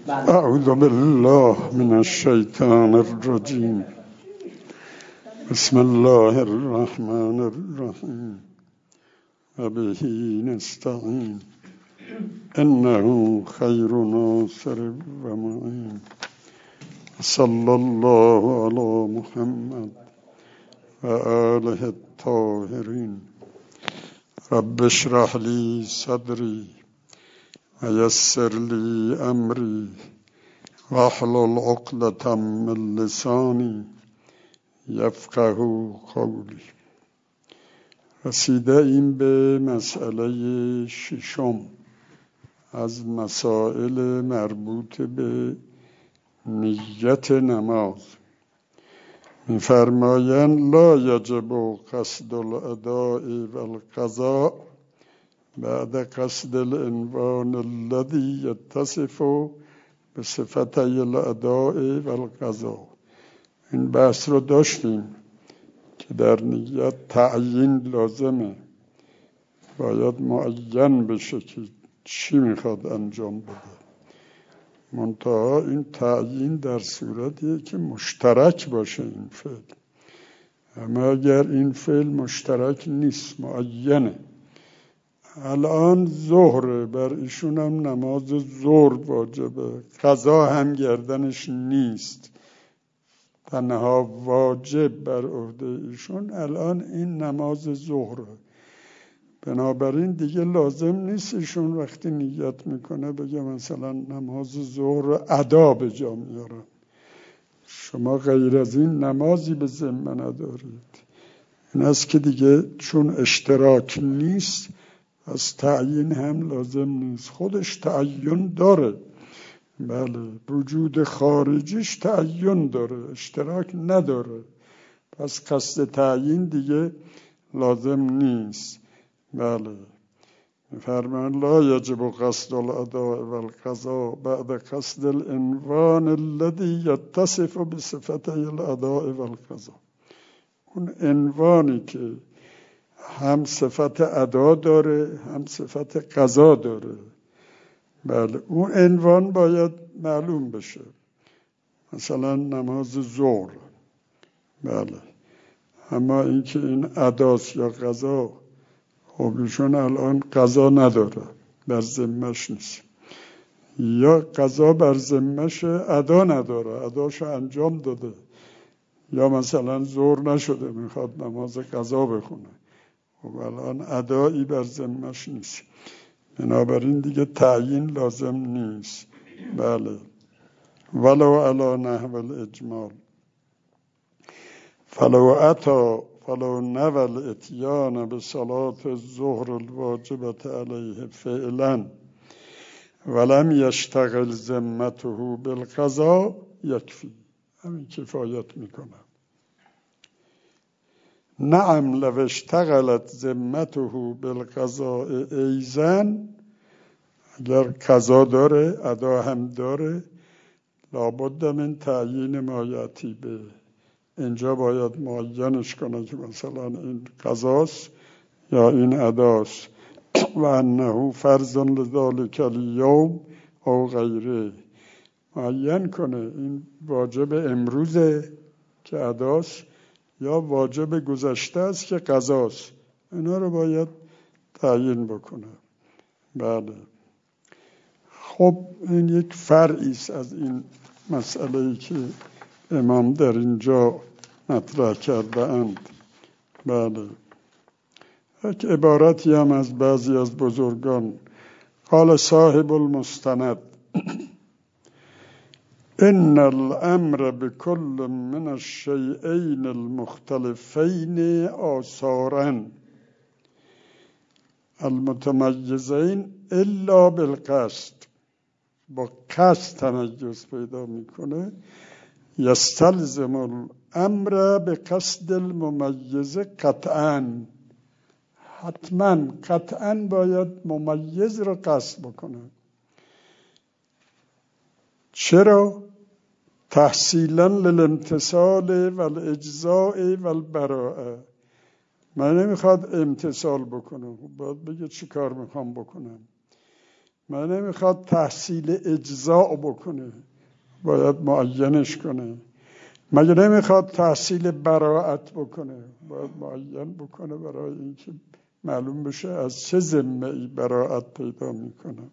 أعوذ بالله من الشيطان الرجيم بسم الله الرحمن الرحيم وبه نستعين إنه خير ناصر ومعين صلى الله على محمد وآله الطاهرين رب اشرح لي صدري ويسر لي أمري واحلل عقدة من لساني یفقه قولی. رسیده این به مسئله ششم از مسائل مربوط به نیت نماز. می‌فرمایند لا یجب قصد الاداء والقضاء بعد قصد العنوان الذي يتصف بصفتي الاداء والقضاء. این بحث رو داشتیم که در نیت تعیین لازمه، باید معین بشه که چی میخواد انجام بده. منتها این تعیین در صورتیه که مشترک باشه این فعل. اما اگر این فعل مشترک نیست، معینه، الان ظهر بر ایشون هم نماز ظهر واجبه، قضا هم گردنش نیست، تنها واجب بر عهده ایشون الان این نماز ظهره. بنابراین دیگه لازم نیست ایشون وقتی نیت میکنه بگه مثلا نماز ظهر رو ادا به جا میارم. شما غیر از این نمازی به ذمه ندارید. این است که دیگه چون اشتراک نیست از تعیین هم لازم نیست. خودش تعیین داره، بله، وجود خارجیش تعیین داره، اشتراک نداره، پس قصد تعیین دیگه لازم نیست. بله، فرمان لا یجب قصد الاداء والقضاء بعد قصد العنوان الذي يتصف بصفتي الاداء والقضاء. اون عنوانی که هم صفت ادا داره هم صفت قضا داره، بله، اون عنوان باید معلوم بشه. مثلا نماز ظهر، بله، اما اینکه این اداست یا قضا، خب ایشون الان قضا نداره، بر ذمه‌اش نیست، یا قضا بر ذمه‌ش ادا نداره، اداشو انجام داده، یا مثلا ظهر نشده میخواد نماز قضا بخونه، خب الان ادایی بر ذمه‌اش نیست. بنابراین دیگه تعیین لازم نیست. بله، ولو علی نحو الاجمال فلو نوى الاتیان بصلاة الظهر الواجبة علیه فعلا ولم یشتغل ذمته بالقضاء یکفی. همین کفایت میکنه. نعم لو اشتغلت ذمته بالقضاء ایزن، اگر قضا داره ادا هم داره، لابد من تعیین ما یأتی به، اینجا باید معینش کنه که مثلا این قضاست یا این اداست و انه فرض لذلک الیوم او غیره، معین کنه این واجب امروزه که اداست یا واجب گذشته است که قضاست. اینا رو باید تعیین بکنه. بله، خب این یک فرعی است از این مسئله‌ای که امام در اینجا مطرح کرده اند. بله، یک عبارتی هم از بعضی از بزرگان، قال صاحب المستند ان الامر بكل من الشيئين المختلفين آثارا المتميزين الا بالقصد. با قصد تمیز پیدا میکنه. یستلزم الامر بقصد الممیز قطعا، حتما قطعا باید ممیز رو قصد بکنه. چرا؟ تحصیلا للامتثال والاجزاء والبراءه. من نمیخواد امتثال بکنه، باید بگه چی کار میخوام بکنم. من نمیخواد تحصیل اجزاء بکنه، باید معینش کنه. مگه نمیخواد تحصیل براءت بکنه، باید معین بکنه برای اینکه معلوم بشه از چه ذمه‌ای براءت پیدا میکنه.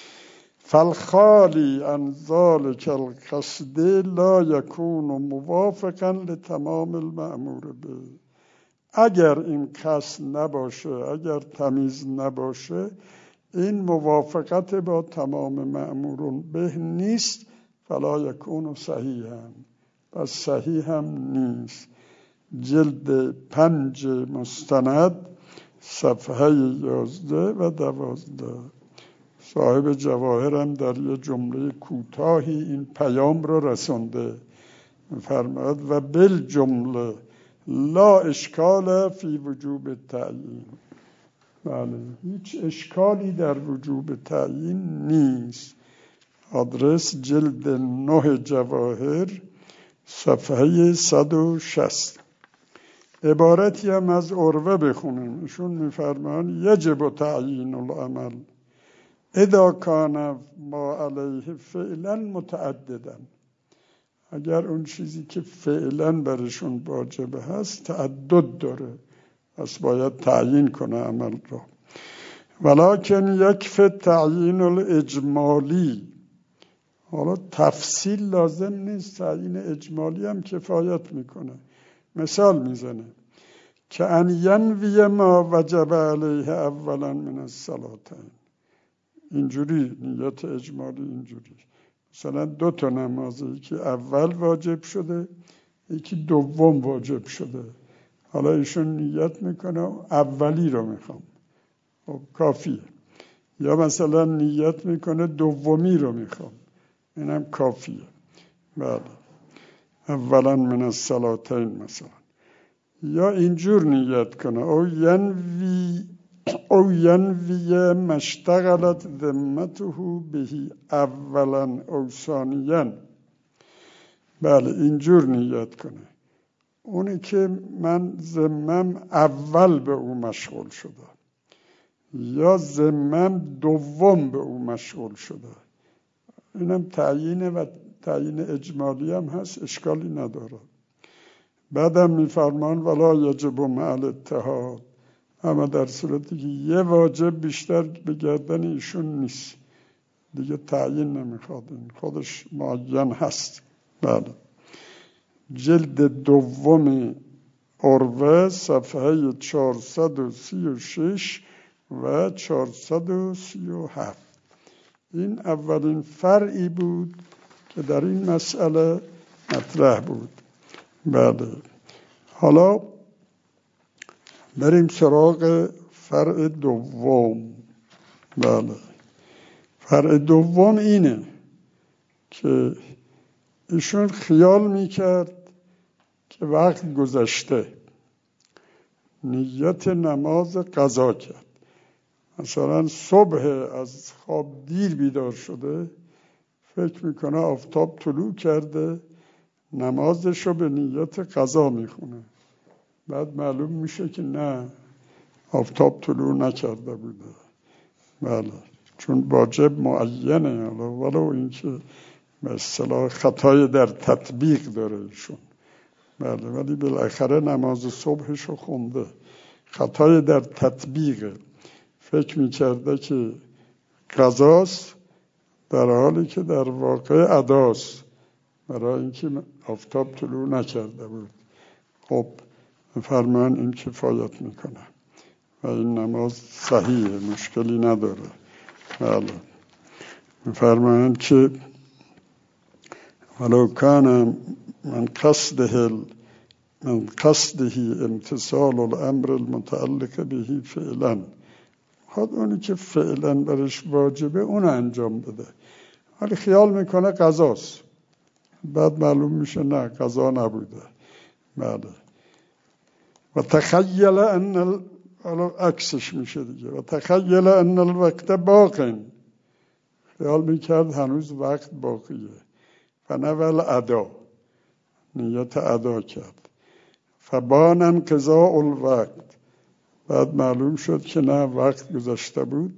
فالخالی عن ذلك القصد لا يكون موافقا لتمام المأمور به. اگر این قصد نباشه، اگر تمیز نباشه، این موافقت با تمام مأمورون به نیست. فلا یکون صحیحا، پس صحیح هم نیست. جلد 5 مستند صفحه 11 و 12. صاحب جواهر هم در یه جمله کوتاهی این پیام رو رسونده، فرماد و بالجمله لا اشکال فی وجوب تعیین. بله، هیچ اشکالی در وجوب تعیین نیست. آدرس جلد 9 جواهر صفحه 160. عبارتی هم از عروه بخونیم. ایشون میفرمان یجب تعیین العمل اذا کان ما علیه فعلا متعددا. اگر اون چیزی که فعلا برشون واجب هست تعدد داره، پس باید تعیین کنه عمل رو. ولکن یکفی تعیین الاجمالی. حالا تفصیل لازم نیست، تعیین اجمالی هم کفایت میکنه. مثال میزنه که ان ینوی ما وجب علیه اولا من الصلاتین. اینجوری نیت اجمالی اینجوری، مثلا 2 تا نمازی که اول واجب شده، یکی دوم واجب شده. حالا ایشون نیت میکنه اولی رو میخوام، خب کافیه. یا مثلا نیت میکنه دومی رو میخوام، اینم کافیه. بله، اولا من الصلاتین مثلا. یا اینجور نیت کنه او ینوی مشتغلت ذمته بهی اولا او ثانیا. بله، اینجور نیت کنه، اونی که من ذمم اول به او مشغول شده یا ذمم دوم به او مشغول شده. اینم تعیینه و تعیین اجمالی هم هست، اشکالی نداره. بعدم میفرمان ولا یجب مع الاتحاد. اما در صورتی که یه واجب بیشتر به گردن ایشون نیست، دیگه تعیین نمیخواد، این خودش معین هست. بله، جلد 2 عروه صفحه 436 و 437. این اولین فرعی بود که در این مسئله مطرح بود. بله، حالا بریم سراغ فرع دوم. بله، فرع دوم اینه که ایشون خیال میکرد که وقت گذشته، نیت نماز قضا کرد. مثلا صبح از خواب دیر بیدار شده، فکر میکنه آفتاب طلوع کرده، نمازشو به نیت قضا میخونه. بعد معلوم میشه که نه، آفتاب طلوع نکرده بوده. بله، چون واجب معینه، ولو اینکه به اصطلاح خطای در تطبیق داره ایشون. بله، ولی بالاخره نماز صبحشو خونده. خطای در تطبیق، فکر میکرده که قضاست در حالی که در واقع اداست، برای اینکه آفتاب طلوع نکرده بود. خب فرمان این کفایت میکنه و این نماز صحیحه، مشکلی نداره. بله، فرمان که ولو کان من قصده امتثال الامر المتعلق به فعلا. خود اونی که فعلا برش واجبه اون انجام بده، ولی خیال میکنه قضاست، بعد معلوم میشه نه، قضا نبوده. بله، و تخیل ان عکسش میشه دیگه، و تخیل ان الوقت باقی. خیال میکرد هنوز وقت باقیه، فنول ادا، نیت ادا کرد. فبان انقضاء الوقت، بعد معلوم شد که نه، وقت گذشته بود.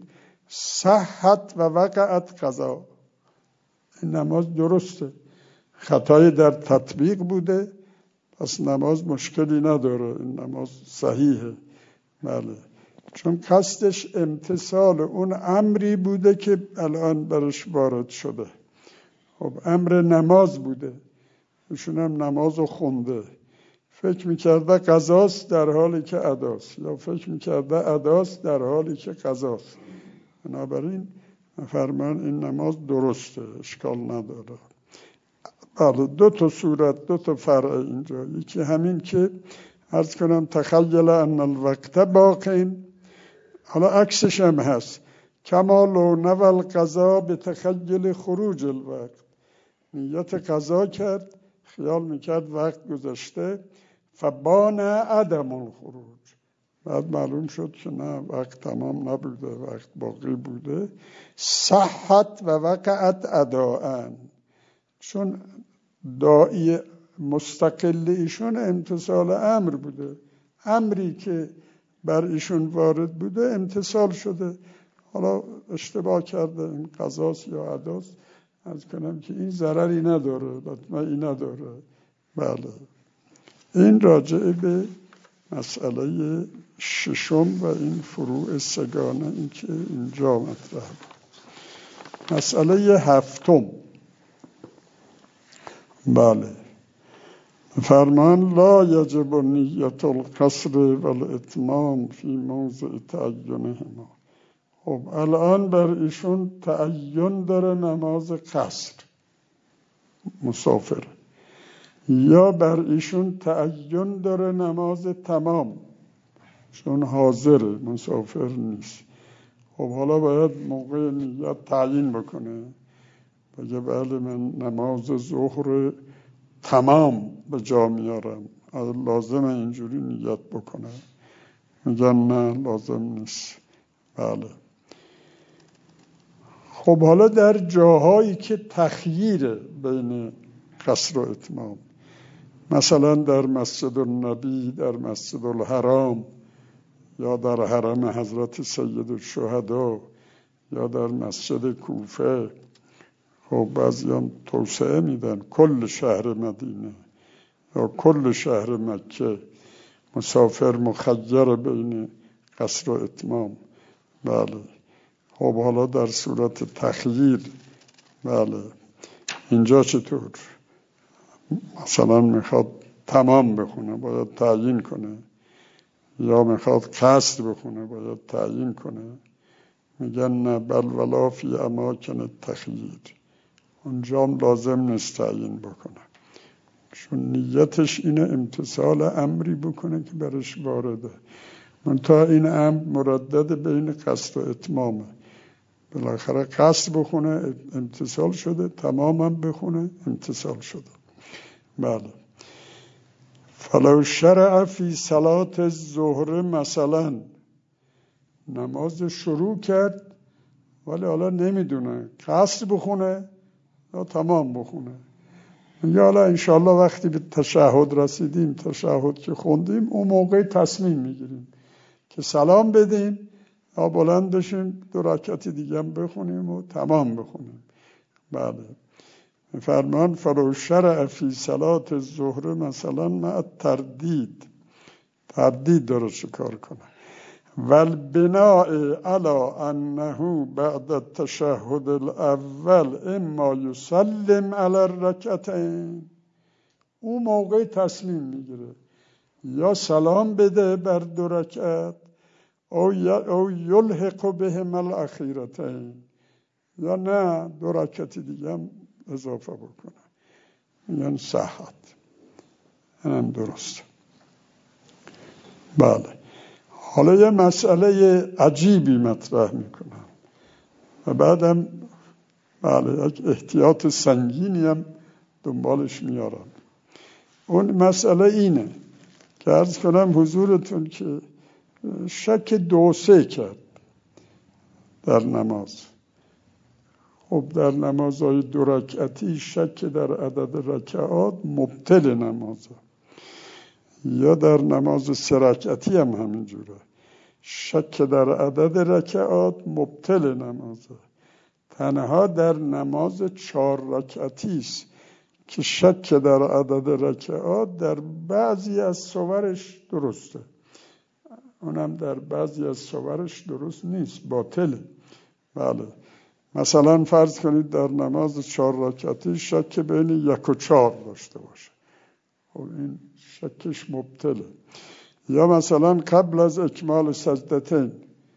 صحت و وقعت قضا. این نماز درسته، خطایی در تطبیق بوده، پس نماز مشکلی نداره، این نماز صحیحه. بله، چون قصدش امتثال اون امری بوده که الان برش وارد شده. خب امر نماز بوده، ایشون هم نمازو خونده، فکر میکرده قضاست در حالی که اداست، یا فکر میکرده اداست در حالی که قضاست. بنابراین فرمان این نماز درسته، اشکال نداره. بله، دو تا صورت، دو تا فرع اینجا. یکی همین که عرض کنم تخیل ان الوقت باقین، حالا عکسش هم هست، کما لو نوى القضا به تخیل خروج الوقت. نیت قضا کرد، خیال میکرد وقت گذشته، فبان عدم الخروج، بعد معلوم شد که نه، وقت تمام نبوده، وقت باقی بوده. صحت و وقعت اداءً، چون داعی مستقل ایشون امتثال امر بوده، امری که بر ایشون وارد بوده امتثال شده. حالا اشتباه کرده، این قضاست یا اداست، از کنم که این ضرری نداره، مطمئنی نداره. بله، این راجع به مسئله ششم و این فروع سگانه این که اینجا مطرح بود. مسئله هفتم، بله، فرمان لا یجب نیت القصر والاتمام فی موضع تعینهما. خب الان بر ایشون تعین داره نماز قصر، مسافر، یا بر ایشون تعین داره نماز تمام، چون حاضر مسافر نیست. خب حالا باید موقع نیت تعیین بکنه، بگه بله من نماز ظهر تمام به جا میارم، لازم اینجوری نیت بکنه. میگن نه، لازم نیست. بله. خب حالا در جاهایی که تخییر بین قصر و اتمام، مثلا در مسجد النبی، در مسجد الحرام، یا در حرم حضرت سید الشهدا، یا در مسجد کوفه، خب بعضیان توسعه میدن کل شهر مدینه یا کل شهر مکه، مسافر مخیر بین قصر و اتمام. بله. خب حالا در صورت تخییر، بله، اینجا چطور؟ مثلا میخواد تمام بخونه، باید تعیین کنه، یا میخواد قصر بخونه، باید تعیین کنه. میگن نه، بل ولا فی اماکن تخییر، اونجا هم لازم نیست تعیین بکنه، چون نیتش اینه امتثال امری بکنه که برش وارده. منتها این امر مردد بین قصد و اتمامه، بالاخره قصد بخونه امتثال شده، تمام هم بخونه امتثال شده. بله. فلو شرع فی صلاة الظهر، مثلا نماز شروع کرد ولی حالا نمیدونه قصد بخونه یا تمام بخونه، میگه حالا انشاءالله وقتی به تشهد رسیدیم، تشهد که خوندیم، اون موقع تصمیم میگیریم که سلام بدیم یا بلند بشیم 2 رکعت دیگه هم بخونیم و تمام بخونیم. بله. فرمان فلو شرع فی صلاة الظهر مثلا مع تردید داره شکار کنه، والبناء علی انه بعد التشهد الاول اما یسلم علی الرکعتین، اون موقع تصمیم میگیره یا سلام بده بر 2 رکعت او یلحق بهم الاخیرتین، یا نه 2 رکعت دیگه هم اضافه بکنه. یعنی صحت هم درست. بله. حالا یه مسئله عجیبی مطرح میکنم و بعدم بله یک احتیاط سنگینی هم دنبالش میارم. اون مسئله اینه که عرض کنم حضورتون که شک 2-3 کرد در نماز. خب در نمازهای 2 رکعتی شک در عدد رکعات مبطل نمازه، یا در نماز 3 رکعتی هم همینجوره. شک در عدد رکعات مبطل نمازه. تنها در نماز 4 رکعتی است که شک در عدد رکعات در بعضی از صورش درسته، اونم در بعضی از صورش درست نیست، باطله. بله، مثلا فرض کنید در نماز 4 رکعتی شک بین 1 و 4 داشته باشه، خب این شکش مبطله. یا مثلا قبل از اکمال سجدتین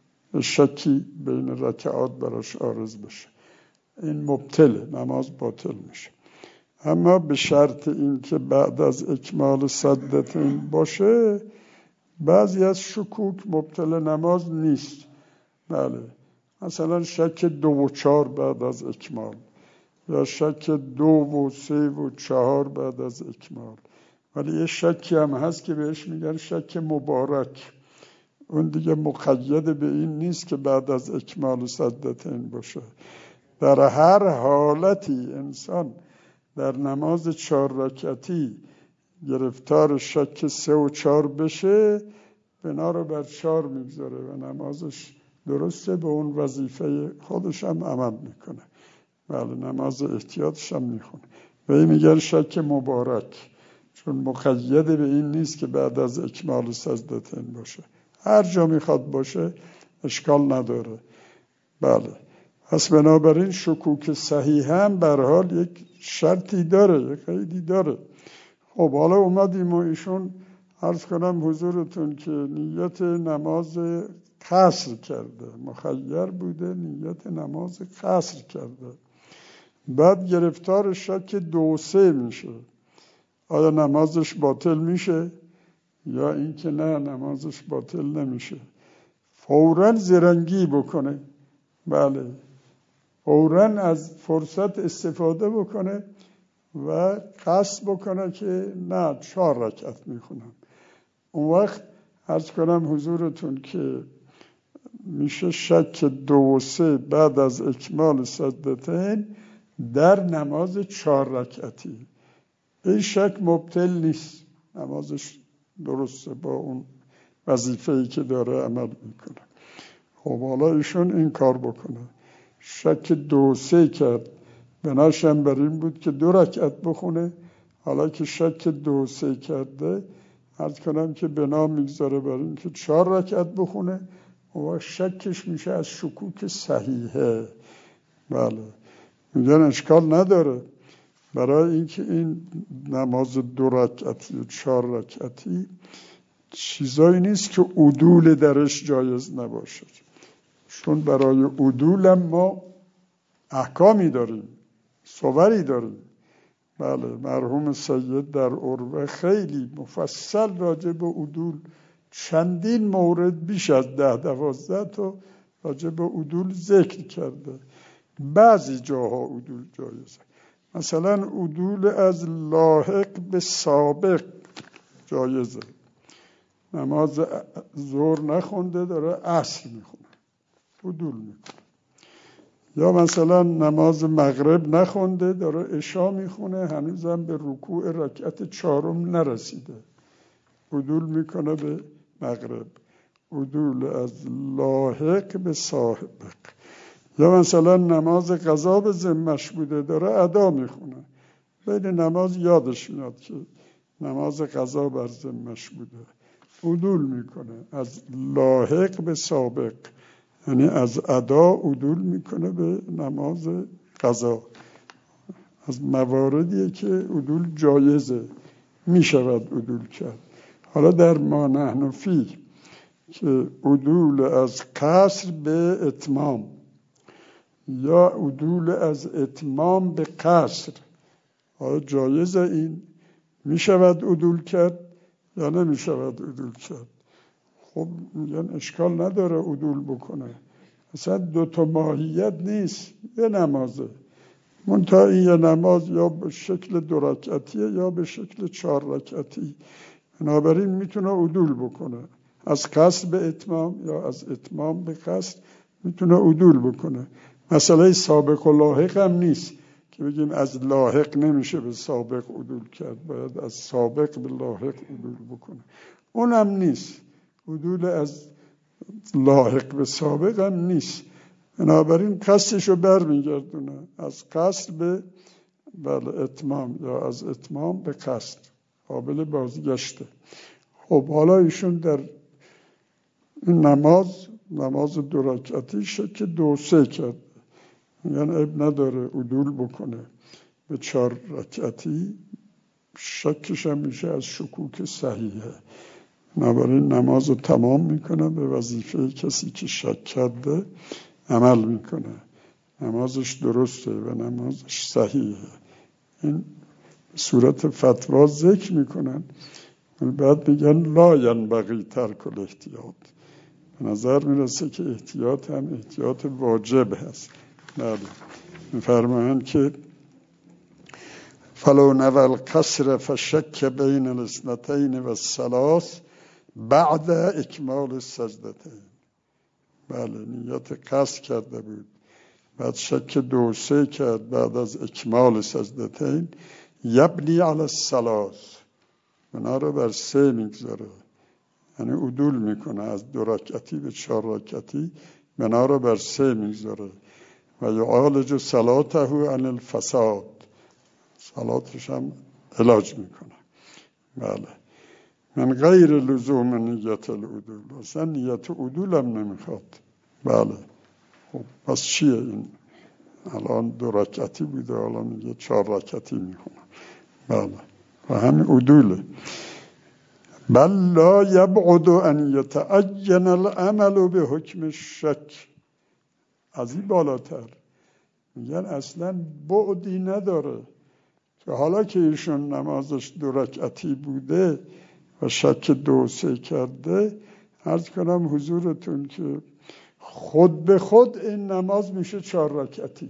شکی بین رکعات براش عارض بشه، این مبطله، نماز باطل میشه. اما به شرط این که بعد از اکمال سجدتین باشه، بعضی از شکوک مبطل نماز نیست. بله، مثلا شک 2 و 4 بعد از اکمال، یا شک 2 و 3 و 4 بعد از اکمال. ولی یه شکی هم هست که بهش میگن شک مبارک، اون دیگه مقید به این نیست که بعد از اکمال سجدتین باشه. در هر حالتی انسان در نماز 4 رکعتی گرفتار شک 3 و 4 بشه، بنا رو بر 4 میگذاره و نمازش درسته، به اون وظیفه خودش هم عمل میکنه. بله، نماز احتیاطش هم میخونه. و این میگن شک مبارک، چون مقید به این نیست که بعد از اکمال سجدتین باشه، هر جا میخواد باشه اشکال نداره. بله، پس بنابراین شکوک صحیح هم به هر حال یک شرطی داره، یک قیدی داره. خب حالا اومدیم و ایشون عرض کنم حضورتون که نیت نماز قصر کرده، مخیر بوده، نیت نماز قصر کرده، بعد گرفتار شک 2 و 3 میشه، آیا نمازش باطل میشه یا اینکه نه نمازش باطل نمیشه؟ فوراً زرنگی بکنه. بله، فوراً از فرصت استفاده بکنه و قصد بکنه که نه 4 رکعت میخونم. اون وقت عرض کنم حضورتون که میشه شک 2 و 3 بعد از اکمال سجدتین در نماز 4 رکعتی. این شک مبطل نیست، نمازش درسته، با اون وظیفه‌ای که داره عمل میکنه. خب حالا ایشون این کار بکنه، شک 2 و 3 کرد، بناشم بر این بود که 2 رکعت بخونه. حالا که شک 2 و 3 کرده، عرض کنم که بنا میگذاره بر این که 4 رکعت بخونه و شکش میشه از شکوک صحیحه. بله، میگن اشکال نداره، برای اینکه این نماز 2 رکعتی و 4 رکعتی چیزایی نیست که عدول درش جایز نباشه، چون برای عدول ما احکامی داریم، صوری داریم. بله، مرحوم سید در عروه خیلی مفصل راجع به عدول چندین مورد، بیش از 10-12 تا راجع به عدول ذکر کرده. بعضی جاها عدول جایزه، مثلا عدول از لاحق به سابق جایزه، نماز ظهر نخونده داره عصر میخونه، عدول میکنه. یا مثلا نماز مغرب نخونده داره عشا میخونه، هنوزم به رکوع رکعت 4 نرسیده، عدول میکنه به مغرب. عدول از لاحق به سابق. یا مثلا نماز قضا به ذمش بوده داره ادا میخونه، بین نماز یادش میاد که نماز قضا بر ذمش بوده، عدول میکنه از لاحق به سابق، یعنی از ادا عدول میکنه به نماز قضا. از مواردیه که عدول جایزه، میشود عدول کرد. حالا در ما نحن فیه که عدول از قصر به اتمام یا عدول از اتمام به قصر، آیا جایزه؟ این میشود عدول کرد یا نمیشود عدول کرد؟ خب میگن اشکال نداره عدول بکنه، اصلا 2 تا ماهیت نیست، یه نمازه، منتها این یه نماز یا به شکل 2 رکعتیه یا به شکل 4 رکعتی، بنابراین میتونه عدول بکنه، از قصر به اتمام یا از اتمام به قصر میتونه عدول بکنه. مسئله سابق و لاحق هم نیست که بگیم از لاحق نمیشه به سابق عدول کرد، باید از سابق به لاحق عدول بکنه، اونم نیست. عدول از لاحق به سابق هم نیست، بنابراین قصدشو برمیگردونه از قصد به اتمام یا از اتمام به قصد، قابل بازگشته. خب حالا ایشون در این نماز 2 رکعتی شک 2-3 کرد، یعنی اب نداره عدول بکنه به 4 رکعتی، شکش هم میشه از شکوک صحیحه، بنابراین نماز رو تمام میکنه، به وظیفه کسی که شک کرده عمل میکنه، نمازش درسته و نمازش صحیحه. این صورت فتوا ذکر میکنن، بعد میگن لا ینبغی ترک الاحتیاط. به نظر میرسه که احتیاط هم احتیاط واجب هست. میفرمایند که فلو نوى القصر فشك بين الاثنتين والثلاث بعد اکمال السجدتين. بله، نیت قصد کرده بود، بعد شک 2-3 کرد بعد از اکمال سجدتین، یبنی علی الثلاث، بنا رو بر 3 میگذاره، یعنی عدول میکنه از 2 رکعتی به 4 رکعتی، بنا رو بر 3 میگذاره و یعالج صلاته عن الفساد، صلاتش هم علاج میکنه. بله، من غیر لزوم نیت العدول، اصلا نیت عدول هم نمیخواد. بله، خب پس چیه این؟ الان 2 رکعتی بوده، الان میگه 4 رکعتی میکنه. بله، و همین عدوله. بل لا یبعد ان یتعین العمل به حکم الشک. از این بالاتر میگن اصلا بعدی نداره که حالا که ایشون نمازش 2 رکعتی بوده و شک 2-3 کرده، عرض کنم حضورتون که خود به خود این نماز میشه 4 رکعتی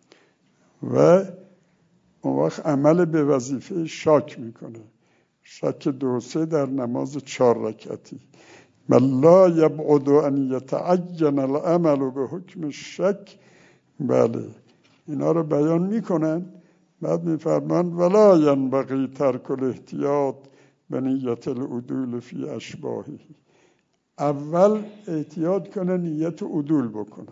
و اون وقت عمل به وظیفه شک میکنه، شک 2-3 در نماز 4 رکعتی. بل لا یبعد ان یتعین العمل به حکم الشک. بله، اینا رو بیان میکنن، بعد میفرمان ولا ینبغی ترک الاحتیاط به نیت العدول فی اشباهه. اول احتیاط کنه، نیت عدول بکنه،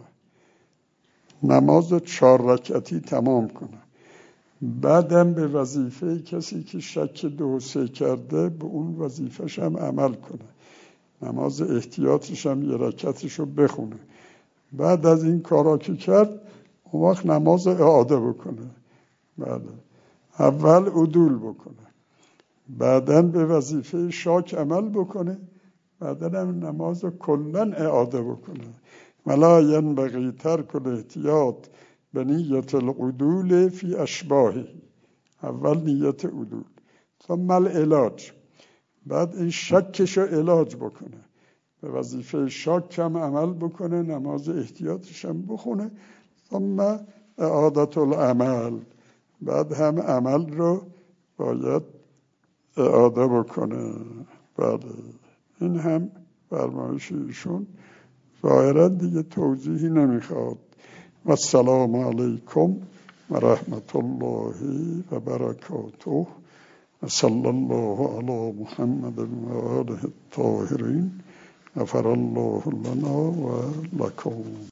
نماز 4 رکعتی تمام کنه، بعدم به وظیفه کسی که شک 2-3 کرده به اون وظیفهش هم عمل کنه، نماز احتیاطش هم 1 رکعتشو بخونه. بعد از این کارا که کرد اون وقت نماز اعاده بکنه. بله، اول عدول بکنه، بعداً به وظیفه شاک عمل بکنه، بعداً هم نماز رو کلاً اعاده بکنه. ولا ینبغی ترک الاحتیاط به نیت العدول فی اشباهه. اول نیت عدول، ثم العلاج، بعد این شکش رو علاج بکنه، به وظیفه شاک هم عمل بکنه، نماز احتیاطش هم بخونه، ثم اعادت العمل، بعد هم عمل رو باید اعاده بکنه. بله، این هم فرمایش ایشون ظاهرا دیگه توضیحی نمیخواد. و السلام علیکم و رحمت الله و برکاته و صلی الله علی محمد و آله الطاهرین. غفر الله لنا و لکم.